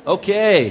Okay.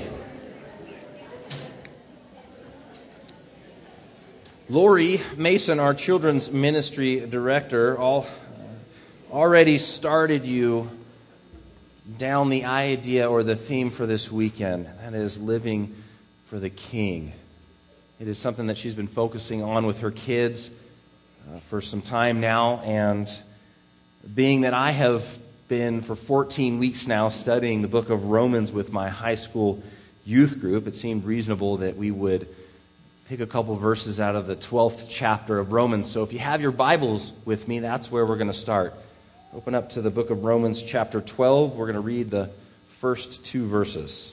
Lori Mason, our children's ministry director, already started you down the idea or the theme for this weekend. That is living for the King. It is something that she's been focusing on with her kids for some time now, and being that I have been for 14 weeks now studying the book of Romans with my high school youth group, it seemed reasonable that we would pick a couple verses out of the 12th chapter of Romans. So if you have your Bibles with me, that's where we're going to start. Open up to the book of Romans chapter 12. We're going to read the first two verses.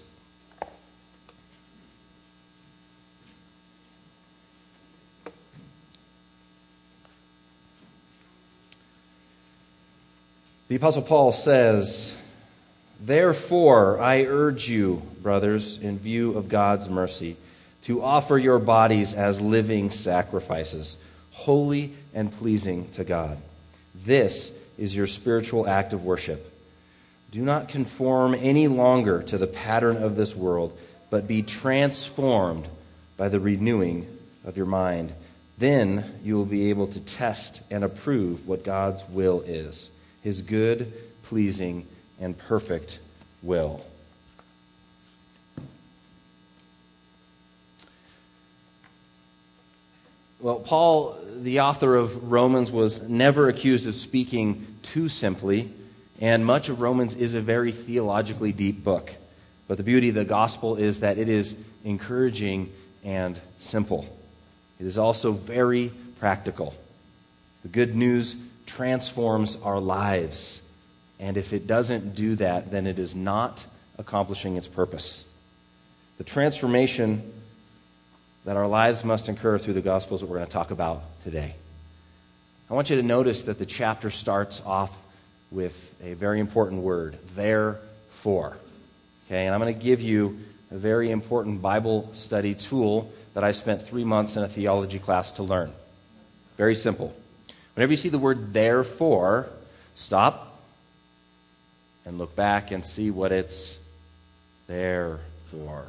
The Apostle Paul says, "Therefore I urge you, brothers, in view of God's mercy, to offer your bodies as living sacrifices, holy and pleasing to God. This is your spiritual act of worship. Do not conform any longer to the pattern of this world, but be transformed by the renewing of your mind. Then you will be able to test and approve what God's will is, His good, pleasing, and perfect will." Well, Paul, the author of Romans, was never accused of speaking too simply, and much of Romans is a very theologically deep book. But the beauty of the gospel is that it is encouraging and simple. It is also very practical. The good news transforms our lives, and if it doesn't do that, then it is not accomplishing its purpose. The transformation that our lives must incur through the gospel is what we're going to talk about today. I want you to notice that the chapter starts off with a very important word, therefore. Okay, and I'm going to give you a very important Bible study tool that I spent 3 months in a theology class to learn. Very simple. Whenever you see the word therefore, stop and look back and see what it's there for.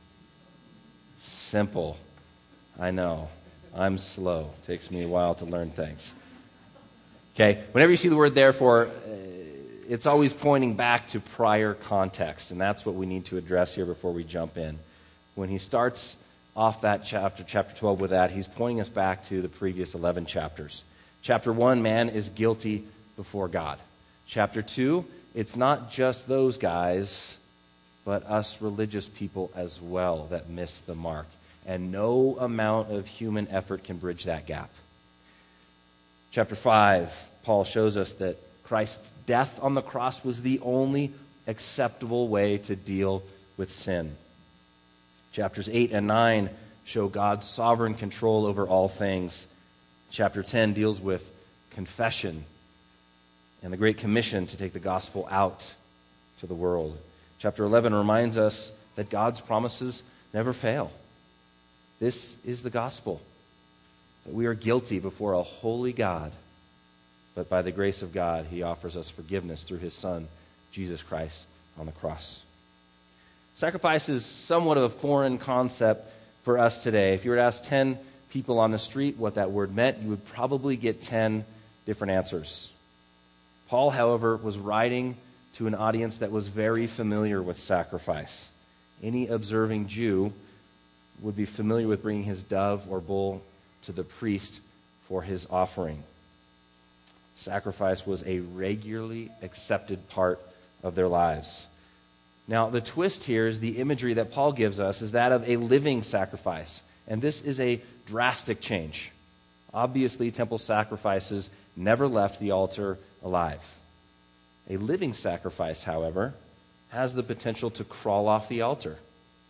Simple. I know. I'm slow. It takes me a while to learn things. Okay, whenever you see the word therefore, it's always pointing back to prior context, and that's what we need to address here before we jump in. When he starts off that chapter 12 with that, he's pointing us back to the previous 11 chapters. Chapter 1, man is guilty before God. Chapter 2, it's not just those guys, but us religious people as well that miss the mark. And no amount of human effort can bridge that gap. Chapter 5, Paul shows us that Christ's death on the cross was the only acceptable way to deal with sin. Chapters 8 and 9 show God's sovereign control over all things. Chapter 10 deals with confession and the Great Commission to take the gospel out to the world. Chapter 11 reminds us that God's promises never fail. This is the gospel, that we are guilty before a holy God, but by the grace of God, He offers us forgiveness through His Son, Jesus Christ, on the cross. Sacrifice is somewhat of a foreign concept for us today. If you were to ask 10 people on the street what that word meant, you would probably get 10 different answers. Paul, however, was writing to an audience that was very familiar with sacrifice. Any observing Jew would be familiar with bringing his dove or bull to the priest for his offering. Sacrifice was a regularly accepted part of their lives. Now, the twist here is the imagery that Paul gives us is that of a living sacrifice. And this is a drastic change. Obviously, temple sacrifices never left the altar alive. A living sacrifice, however, has the potential to crawl off the altar.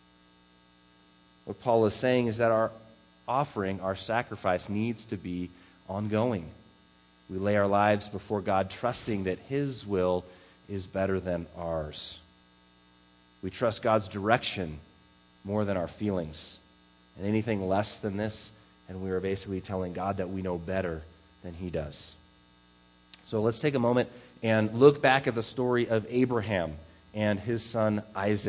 What Paul is saying is that our offering, our sacrifice, needs to be ongoing. We lay our lives before God, trusting that His will is better than ours. We trust God's direction more than our feelings. And anything less than this, and we are basically telling God that we know better than He does. So let's take a moment and look back at the story of Abraham and his son Isaac.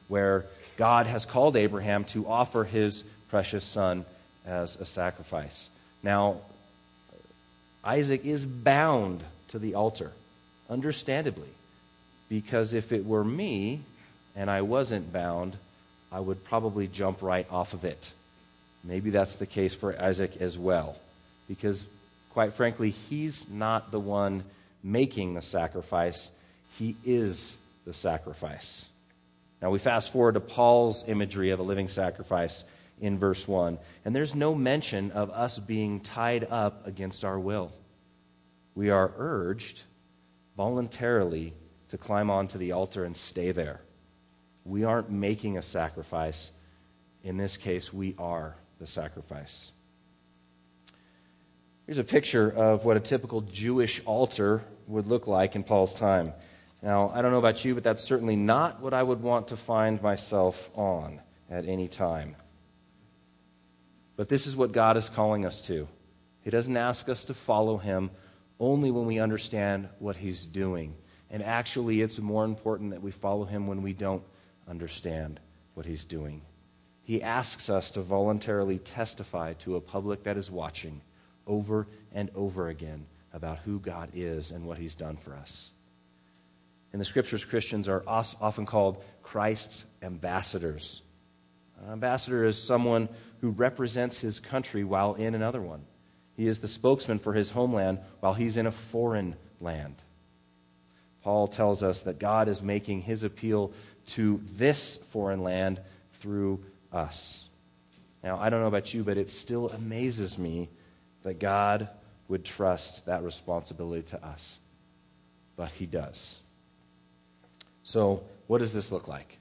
where God has called Abraham to offer his precious son as a sacrifice. Now, Isaac is bound to the altar, understandably, because if it were me and I wasn't bound, I would probably jump right off of it. Maybe that's the case for Isaac as well, because quite frankly, he's not the one making the sacrifice. He is the sacrifice. Now we fast forward to Paul's imagery of a living sacrifice in verse 1, and there's no mention of us being tied up against our will. We are urged voluntarily to climb onto the altar and stay there. We aren't making a sacrifice. In this case, we are the sacrifice. Here's a picture of what a typical Jewish altar would look like in Paul's time. Now, I don't know about you, but that's certainly not what I would want to find myself on at any time. But this is what God is calling us to. He doesn't ask us to follow him only when we understand what he's doing. And actually, it's more important that we follow him when we don't understand what he's doing. He asks us to voluntarily testify to a public that is watching over and over again about who God is and what he's done for us. In the Scriptures, Christians are often called Christ's ambassadors. An ambassador is someone who represents his country while in another one. He is the spokesman for his homeland while he's in a foreign land. Paul tells us that God is making his appeal to this foreign land through us. Now, I don't know about you, but it still amazes me that God would trust that responsibility to us. But he does. So, what does this look like?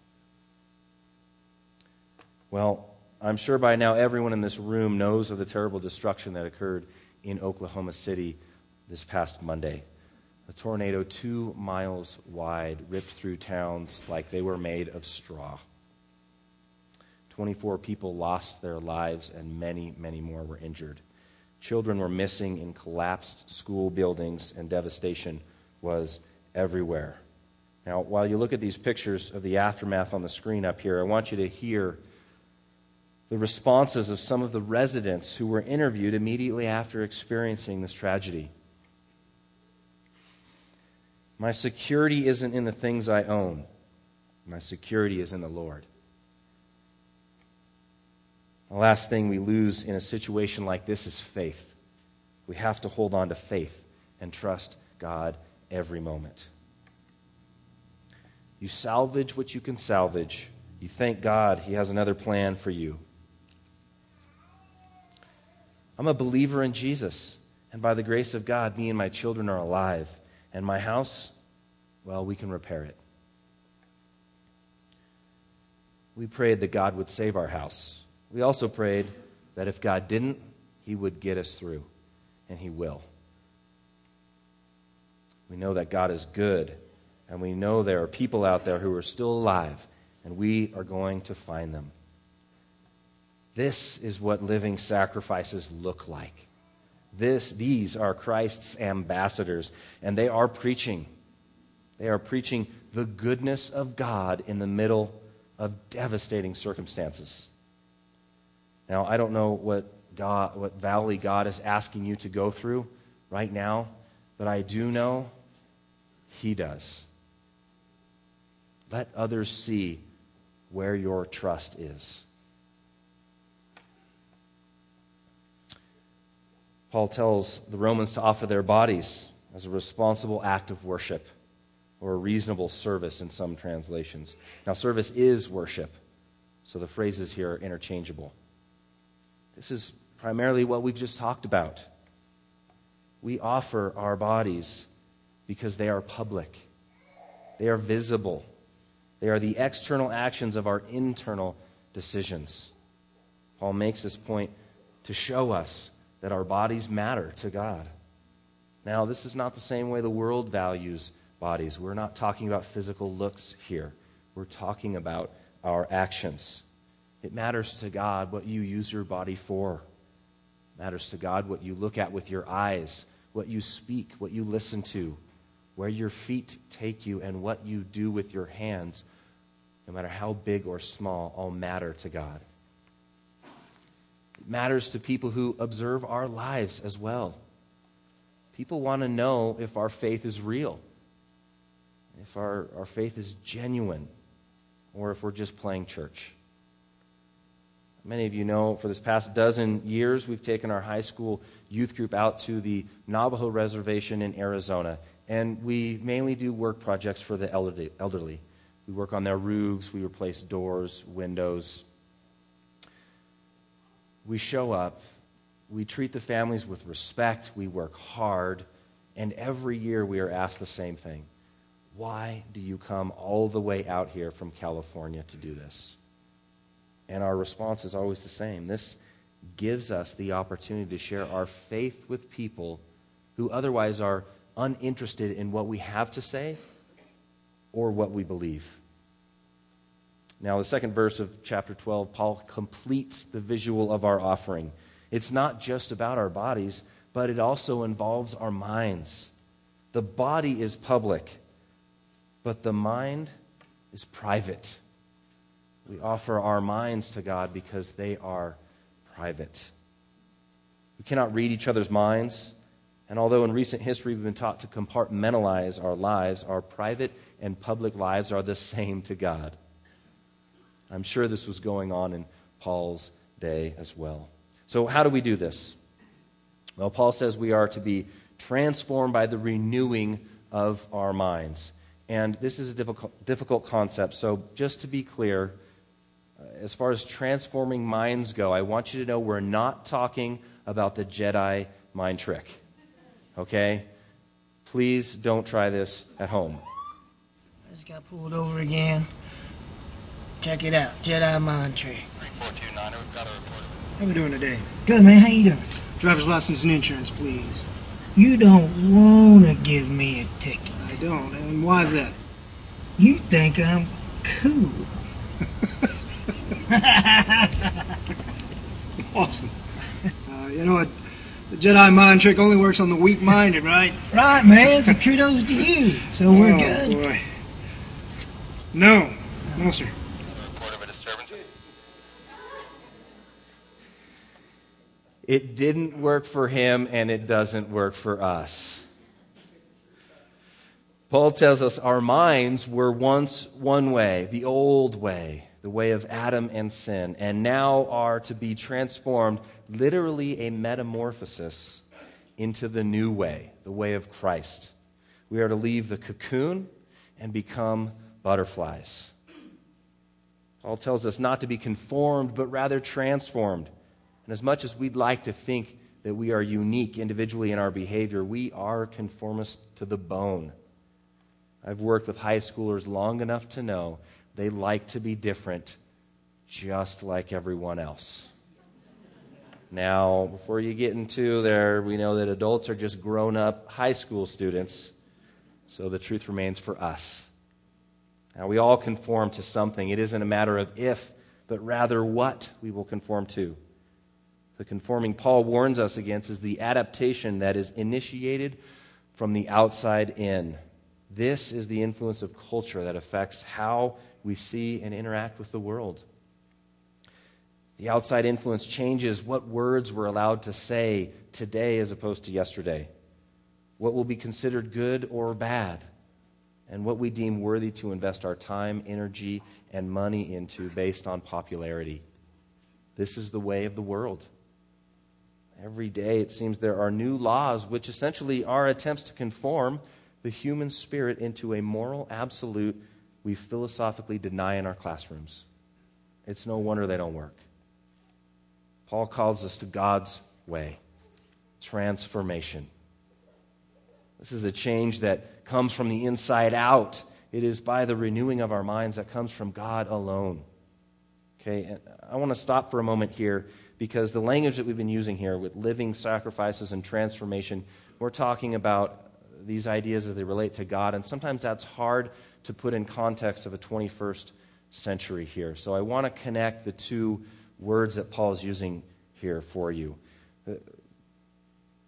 Well, I'm sure by now everyone in this room knows of the terrible destruction that occurred in Oklahoma City this past Monday. A tornado 2 miles wide ripped through towns like they were made of straw. 24 people lost their lives and many, many more were injured. Children were missing in collapsed school buildings, and devastation was everywhere. Now, while you look at these pictures of the aftermath on the screen up here, I want you to hear the responses of some of the residents who were interviewed immediately after experiencing this tragedy. My security isn't in the things I own. My security is in the Lord. The last thing we lose in a situation like this is faith. We have to hold on to faith and trust God every moment. You salvage what you can salvage. You thank God he has another plan for you. I'm a believer in Jesus, and by the grace of God, me and my children are alive. And my house, well, we can repair it. We prayed that God would save our house. We also prayed that if God didn't, he would get us through, and he will. We know that God is good, and we know there are people out there who are still alive, and we are going to find them. This is what living sacrifices look like. These are Christ's ambassadors, and they are preaching. They are preaching the goodness of God in the middle of devastating circumstances. Now, I don't know what valley God is asking you to go through right now, but I do know he does. Let others see where your trust is. Paul tells the Romans to offer their bodies as a responsible act of worship, or a reasonable service in some translations. Now, service is worship, so the phrases here are interchangeable. This is primarily what we've just talked about. We offer our bodies because they are public. They are visible. They are the external actions of our internal decisions. Paul makes this point to show us that our bodies matter to God. Now, this is not the same way the world values bodies. We're not talking about physical looks here. We're talking about our actions. It matters to God what you use your body for. It matters to God what you look at with your eyes, what you speak, what you listen to, where your feet take you, and what you do with your hands. no matter how big or small, all matter to God. It matters to people who observe our lives as well. People want to know if our faith is real, if our faith is genuine, or if we're just playing church. Many of you know, for this past dozen years, we've taken our high school youth group out to the Navajo Reservation in Arizona, and we mainly do work projects for the elderly. We work on their roofs, we replace doors, windows. We show up, we treat the families with respect, we work hard, and every year we are asked the same thing. Why do you come all the way out here from California to do this? And our response is always the same. This gives us the opportunity to share our faith with people who otherwise are uninterested in what we have to say or what we believe. Now, the second verse of chapter 12, Paul completes the visual of our offering. It's not just about our bodies, but it also involves our minds. The body is public, but the mind is private. We offer our minds to God because they are private. We cannot read each other's minds, and although in recent history we've been taught to compartmentalize our lives, our private and public lives are the same to God. I'm sure this was going on in Paul's day as well. So how do we do this? Well, Paul says we are to be transformed by the renewing of our minds. And this is a difficult concept, so just to be clear, as far as transforming minds go, I want you to know we're not talking about the Jedi mind trick. Okay? Please don't try this at home. I just got pulled over again. Check it out. Jedi mind trick. 3429, we've got a report. How we doing today? Good, man. How you doing? Driver's license and insurance, please. You don't want to give me a ticket. I don't. And why is that? You think I'm cool. Awesome. You know what? The Jedi mind trick only works on the weak-minded, right? Right, man. So kudos to you. So we're good. Oh, boy. No. No, sir. Report of a disturbance. It didn't work for him, and it doesn't work for us. Paul tells us our minds were once one way, the old way, the way of Adam and sin, and now are to be transformed, literally a metamorphosis, into the new way, the way of Christ. We are to leave the cocoon and become butterflies. Paul tells us not to be conformed, but rather transformed. And as much as we'd like to think that we are unique individually in our behavior, we are conformists to the bone. I've worked with high schoolers long enough to know they like to be different, just like everyone else. Now, before you get into there, we know that adults are just grown-up high school students, so the truth remains for us. Now, we all conform to something. It isn't a matter of if, but rather what we will conform to. The conforming Paul warns us against is the adaptation that is initiated from the outside in. This is the influence of culture that affects how we see and interact with the world. The outside influence changes what words we're allowed to say today as opposed to yesterday, what will be considered good or bad, and what we deem worthy to invest our time, energy, and money into based on popularity. This is the way of the world. Every day it seems there are new laws which essentially are attempts to conform the human spirit into a moral absolute we philosophically deny in our classrooms. It's no wonder they don't work. Paul calls us to God's way, transformation. This is a change that comes from the inside out. It is by the renewing of our minds that comes from God alone. Okay, and I want to stop for a moment here because the language that we've been using here with living sacrifices and transformation, we're talking about these ideas as they relate to God, and sometimes that's hard to put in context of a 21st century here. So I want to connect the two words that Paul is using here for you.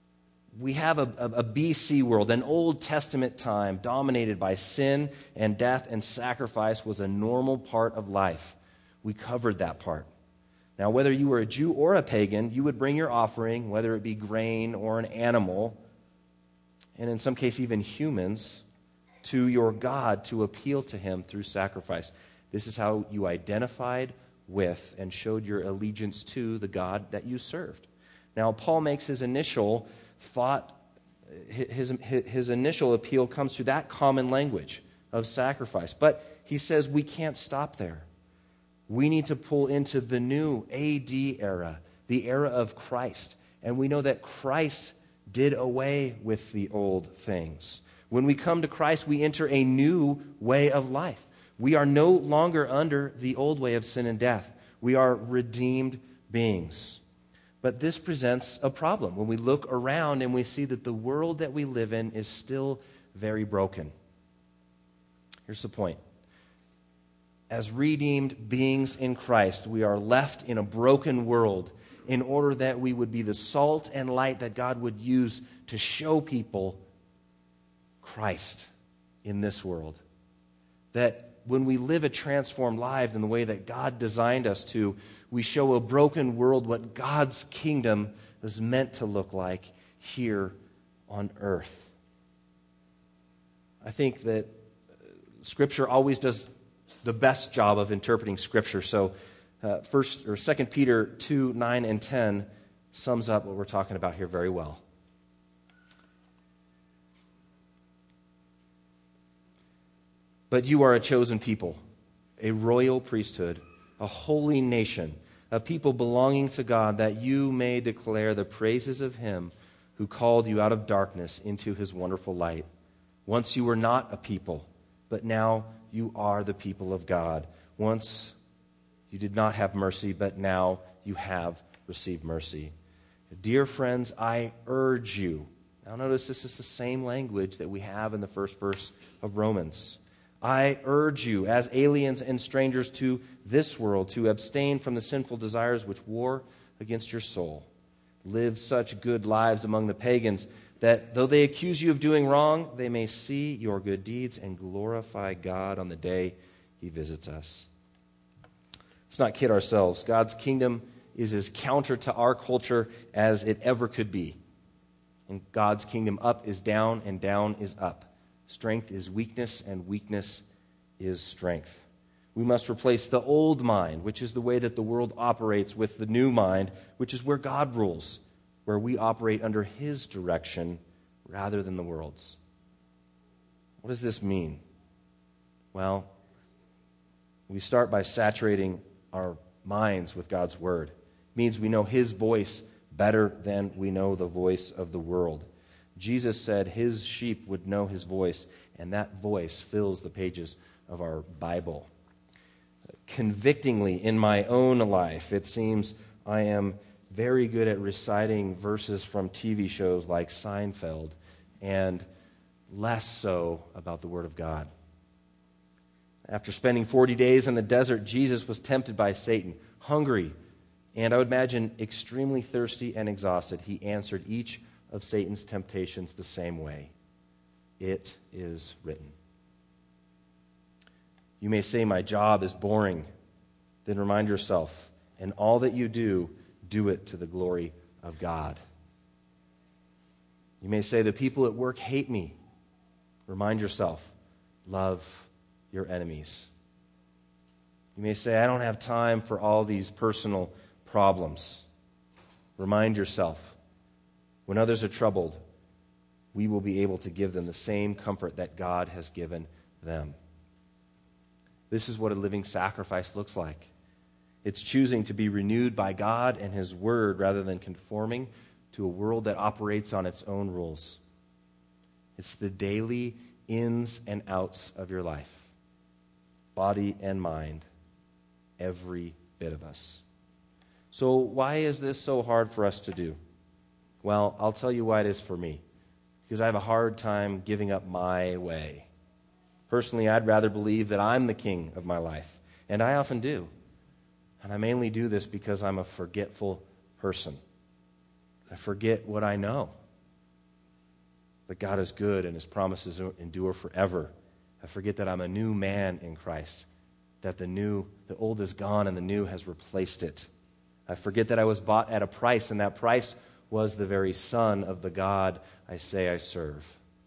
we have a BC world, an Old Testament time dominated by sin and death, and sacrifice was a normal part of life. We covered that part. Now, whether you were a Jew or a pagan, you would bring your offering, whether it be grain or an animal, and in some cases even humans, to your God to appeal to him through sacrifice. This is how you identified with and showed your allegiance to the God that you served. Now, Paul makes his initial thought, his initial appeal comes through that common language of sacrifice. But he says we can't stop there. We need to pull into the new AD era, the era of Christ. And we know that Christ did away with the old things. When we come to Christ, we enter a new way of life. We are no longer under the old way of sin and death. We are redeemed beings. But this presents a problem when we look around and we see that the world that we live in is still very broken. Here's the point. As redeemed beings in Christ, we are left in a broken world in order that we would be the salt and light that God would use to show people Christ in this world. That when we live a transformed life in the way that God designed us to, we show a broken world what God's kingdom is meant to look like here on earth. I think that Scripture always does the best job of interpreting Scripture. So 2 Peter 2, 9 and 10 sums up what we're talking about here very well. But you are a chosen people, a royal priesthood, a holy nation, a people belonging to God, that you may declare the praises of him who called you out of darkness into his wonderful light. Once you were not a people, but now you are the people of God. Once you did not have mercy, but now you have received mercy. Dear friends, I urge you. Now notice this is the same language that we have in the first verse of Romans. I urge you, as aliens and strangers to this world, to abstain from the sinful desires which war against your soul. Live such good lives among the pagans that though they accuse you of doing wrong, they may see your good deeds and glorify God on the day he visits us. Let's not kid ourselves. God's kingdom is as counter to our culture as it ever could be. In God's kingdom, up is down and down is up. Strength is weakness, and weakness is strength. We must replace the old mind, which is the way that the world operates, with the new mind, which is where God rules, where we operate under his direction rather than the world's. What does this mean? Well, we start by saturating our minds with God's word. It means we know his voice better than we know the voice of the world. Jesus said his sheep would know his voice, and that voice fills the pages of our Bible. Convictingly, in my own life, it seems I am very good at reciting verses from TV shows like Seinfeld, and less so about the Word of God. After spending 40 days in the desert, Jesus was tempted by Satan, hungry, and I would imagine extremely thirsty and exhausted. He answered each of Satan's temptations the same way. It is written. You may say, my job is boring. Then remind yourself, in all that you do, do it to the glory of God. You may say, the people at work hate me. Remind yourself, love your enemies. You may say, I don't have time for all these personal problems. Remind yourself, when others are troubled, we will be able to give them the same comfort that God has given them. This is what a living sacrifice looks like. It's choosing to be renewed by God and his word rather than conforming to a world that operates on its own rules. It's the daily ins and outs of your life, body and mind, every bit of us. So why is this so hard for us to do? Well, I'll tell you why it is for me. Because I have a hard time giving up my way. Personally, I'd rather believe that I'm the king of my life. And I often do. And I mainly do this because I'm a forgetful person. I forget what I know. that God is good and his promises endure forever. I forget that I'm a new man in Christ, that the old is gone and the new has replaced it. I forget that I was bought at a price, and that price was the very Son of the God I say I serve.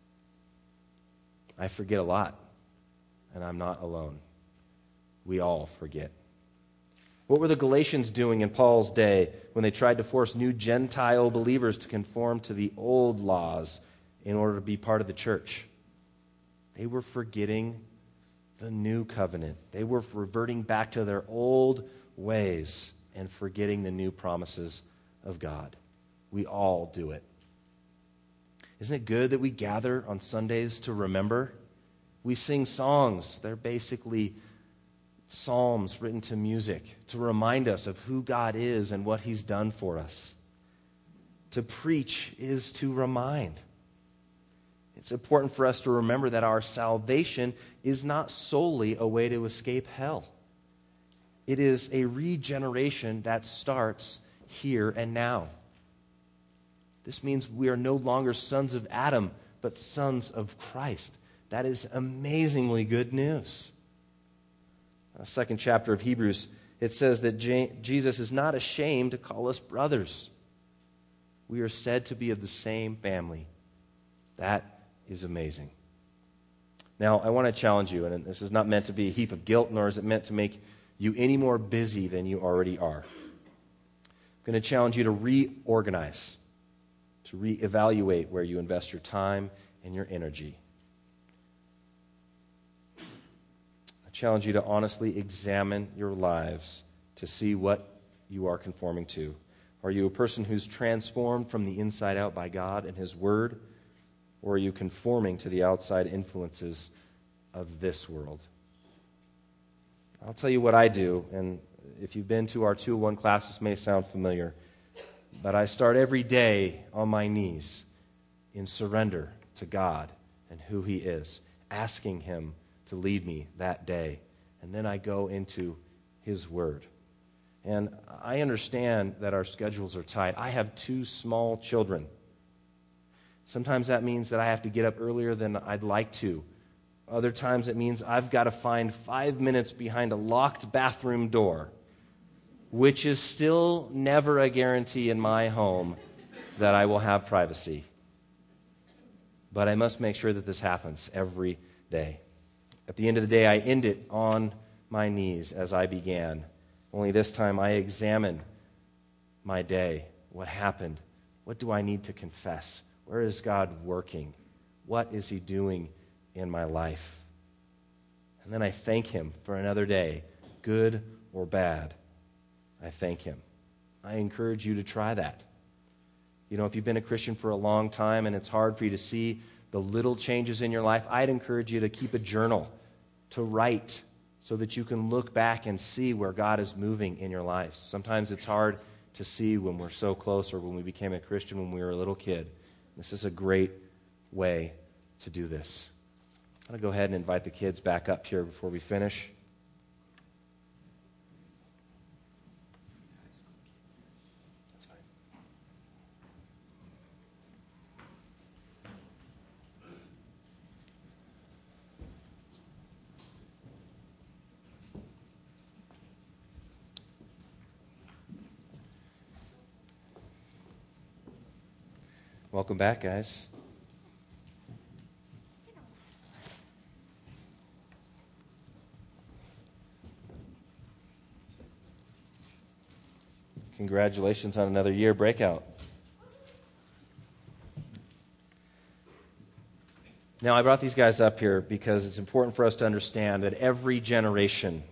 I forget a lot, and I'm not alone. We all forget. What were the Galatians doing in Paul's day when they tried to force new Gentile believers to conform to the old laws in order to be part of the church? They were forgetting the new covenant. They were reverting back to their old ways and forgetting the new promises of God. We all do it. Isn't it good that we gather on Sundays to remember? We sing songs. They're basically psalms written to music to remind us of who God is and what he's done for us. To preach is to remind. It's important for us to remember that our salvation is not solely a way to escape hell. It is a regeneration that starts here and now. This means we are no longer sons of Adam, but sons of Christ. That is amazingly good news. The second chapter of Hebrews, it says that Jesus is not ashamed to call us brothers. We are said to be of the same family. That is amazing. Now, I want to challenge you, and this is not meant to be a heap of guilt, nor is it meant to make you any more busy than you already are. I'm going to challenge you to reorganize, to reevaluate where you invest your time and your energy. I challenge you to honestly examine your lives to see what you are conforming to. Are you a person who's transformed from the inside out by God and his word? Or are you conforming to the outside influences of this world? I'll tell you what I do, and if you've been to our 201 class, this may sound familiar, but I start every day on my knees in surrender to God and who he is, asking him to lead me that day. And then I go into his word. And I understand that our schedules are tight. I have 2 small children. Sometimes that means that I have to get up earlier than I'd like to. Other times it means I've got to find 5 minutes behind a locked bathroom door, which is still never a guarantee in my home that I will have privacy. But I must make sure that this happens every day. At the end of the day, I end it on my knees as I began. Only this time I examine my day. What happened? What do I need to confess? Where is God working? What is he doing in my life? And then I thank him for another day, good or bad. I thank him. I encourage you to try that. You know, if you've been a Christian for a long time and it's hard for you to see the little changes in your life, I'd encourage you to keep a journal, to write, so that you can look back and see where God is moving in your life. Sometimes it's hard to see when we're so close or when we became a Christian when we were a little kid. This is a great way to do this. I'm going to go ahead and invite the kids back up here before we finish. Welcome back, guys. Congratulations on another year breakout. Now, I brought these guys up here because it's important for us to understand that every generation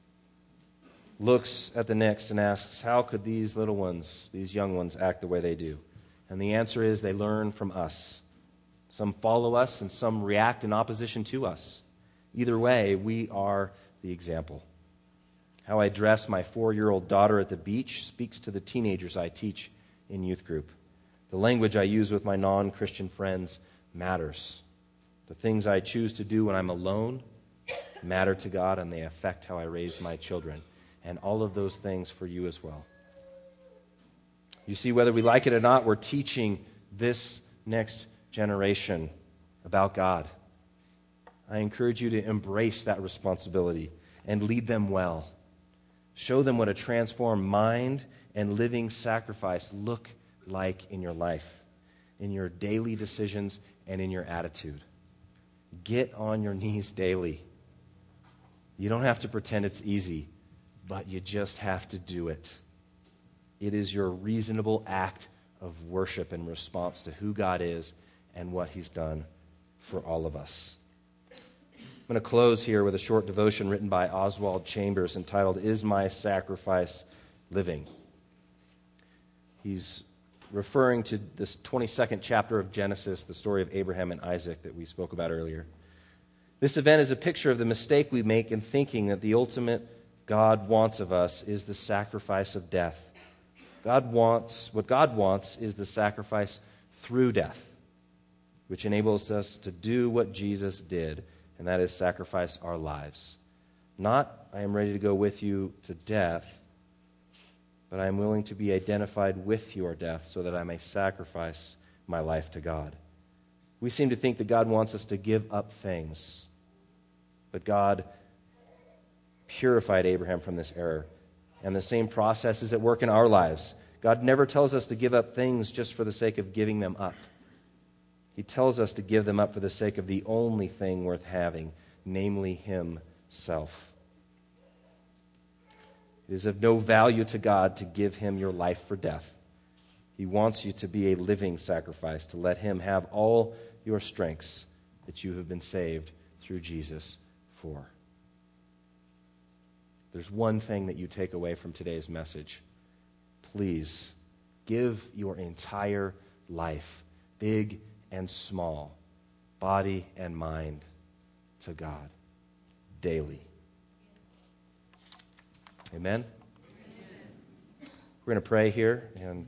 looks at the next and asks, how could these little ones, these young ones, act the way they do? And the answer is they learn from us. Some follow us and some react in opposition to us. Either way, we are the example. How I dress my 4-year-old daughter at the beach speaks to the teenagers I teach in youth group. The language I use with my non-Christian friends matters. The things I choose to do when I'm alone matter to God, and they affect how I raise my children. And all of those things for you as well. You see, whether we like it or not, we're teaching this next generation about God. I encourage you to embrace that responsibility and lead them well. Show them what a transformed mind and living sacrifice look like in your life, in your daily decisions, and in your attitude. Get on your knees daily. You don't have to pretend it's easy, but you just have to do it. It is your reasonable act of worship in response to who God is and what He's done for all of us. I'm going to close here with a short devotion written by Oswald Chambers entitled, "Is My Sacrifice Living?" He's referring to this 22nd chapter of Genesis, the story of Abraham and Isaac that we spoke about earlier. This event is a picture of the mistake we make in thinking that the ultimate God wants of us is the sacrifice of death. What God wants is the sacrifice through death, which enables us to do what Jesus did, and that is sacrifice our lives. Not, I am ready to go with you to death, but I am willing to be identified with your death so that I may sacrifice my life to God. We seem to think that God wants us to give up things, but God purified Abraham from this error, and the same process is at work in our lives. God never tells us to give up things just for the sake of giving them up. He tells us to give them up for the sake of the only thing worth having, namely Himself. It is of no value to God to give Him your life for death. He wants you to be a living sacrifice, to let Him have all your strengths that you have been saved through Jesus for. There's one thing that you take away from today's message. Please give your entire life, big and small, body and mind, to God daily. Amen? We're going to pray here. And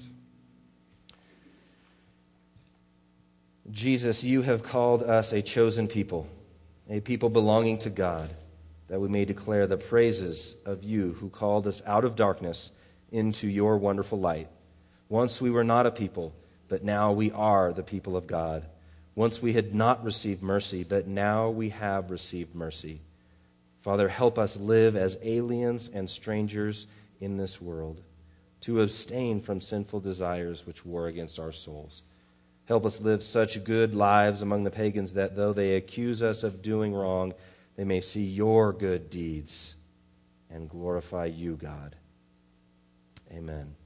Jesus, you have called us a chosen people, a people belonging to God, that we may declare the praises of you who called us out of darkness into your wonderful light. Once we were not a people, but now we are the people of God. Once we had not received mercy, but now we have received mercy. Father, help us live as aliens and strangers in this world, to abstain from sinful desires which war against our souls. Help us live such good lives among the pagans that though they accuse us of doing wrong, they may see your good deeds and glorify you, God. Amen.